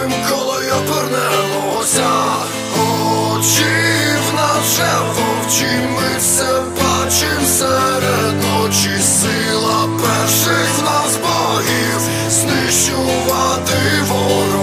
Спробуєм, коли обернемося. Очі в нас вже вовчі, ми все бачим серед ночі. Сила перших в нас богів знищувати ворог.